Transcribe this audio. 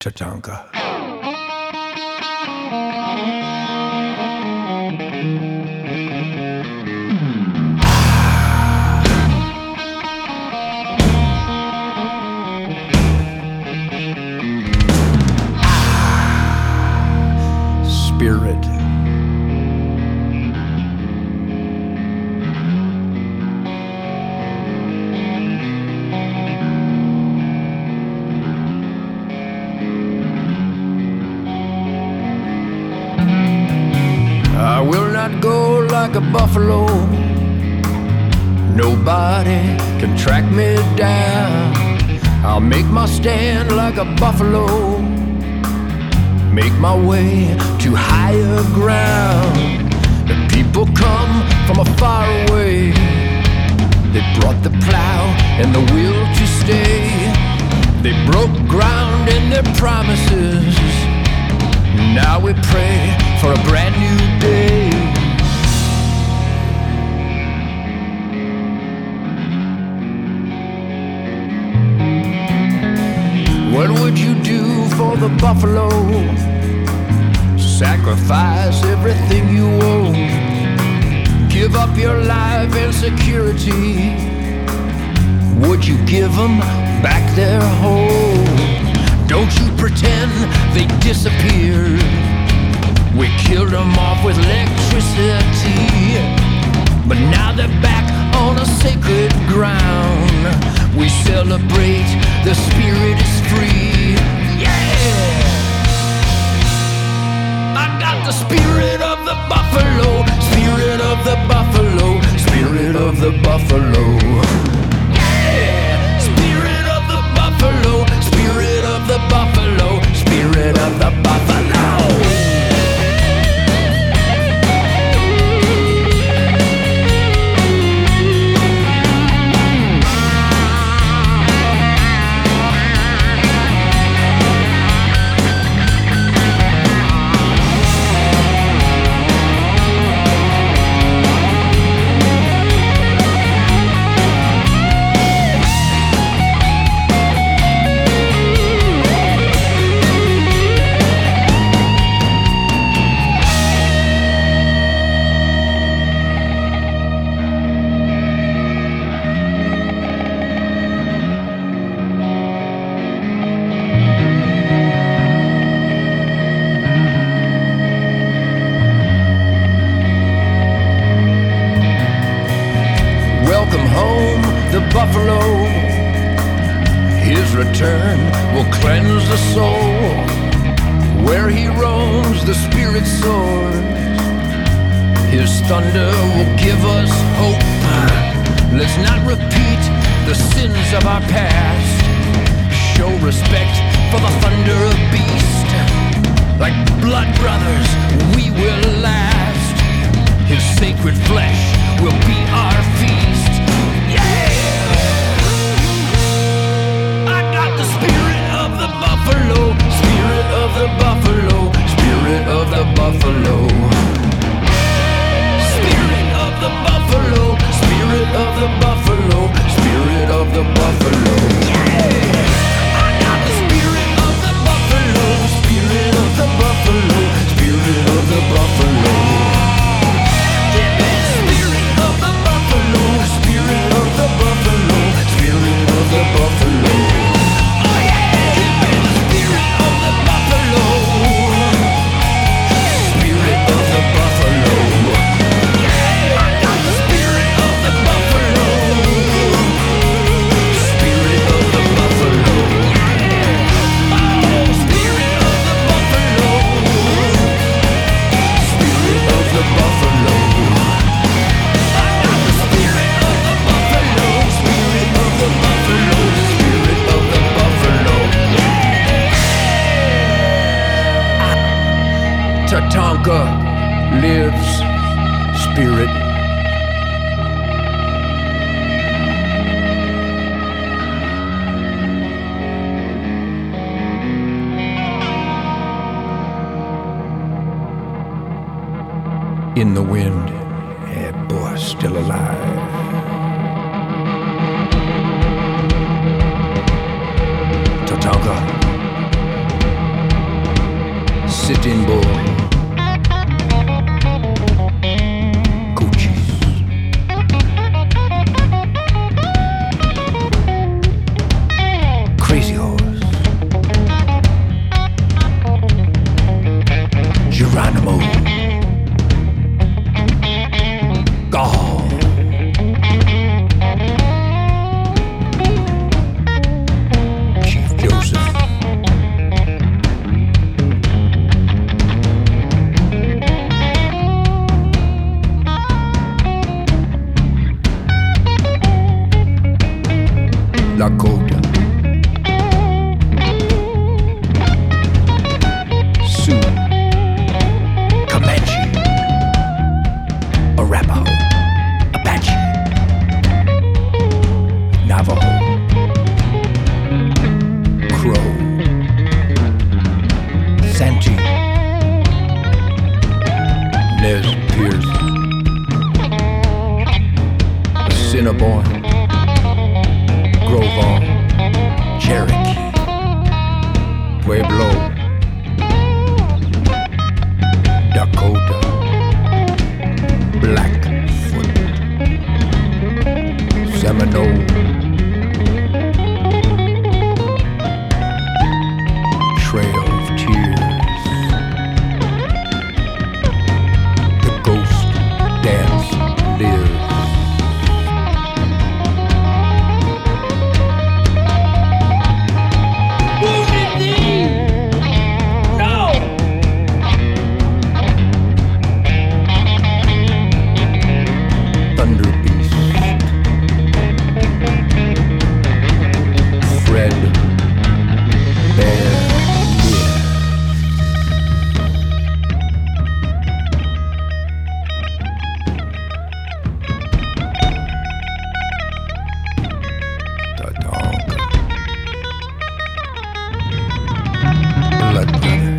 Tatanka. Spirit. I will not go like a buffalo. Nobody can track me down. I'll make my stand like a buffalo. Make my way to higher ground. The people come from a far away. They brought the plow and the will to stay. They broke ground in their promises. Now we pray for a brand new day. What would you do for the buffalo? Sacrifice everything you own. Give up your life and security. Would you give them back their home? Don't you pretend they disappeared. We killed them off with electricity. But now they're back on a sacred ground. We celebrate, the spirit is free. Yeah! I got the spirit of the buffalo. Spirit of the buffalo. Spirit of the buffalo. Yeah! Spirit of the buffalo. Spirit of the buffalo. Spirit of the buffalo. Welcome home, the buffalo. His return will cleanse the soul. Where he roams, the spirit soars. His thunder will give us hope. Let's not repeat the sins of our past. Show respect for the thunder of beast. Like blood brothers, we will last. His sacred flesh will be our feast. Spirit of the buffalo, spirit of the buffalo, spirit of the buffalo. Spirit of the buffalo, spirit of the buffalo, spirit of the buffalo. I got the spirit of the buffalo, spirit of the buffalo, spirit of the buffalo. Give me spirit of the buffalo, spirit of the buffalo, spirit of the buffalo. Tatanka lives, spirit. In the wind, yeah, boy, still alive. Tatanka. Sitting Bull, Coaches, Crazy Horse, Geronimo, Gall, Chief Joseph, Lakota, Sioux, Comanche, Arapaho, Apache, Navajo, Crow, Santee, Nez Perce, Assiniboine, Grovon, Cherokee, Pueblo, Dakota, Blackfoot, Seminole, Trail of Tears, the Ghost Dance lives. Thunder Beast, Fred Bear lives. Tatanka, Blood Brothers.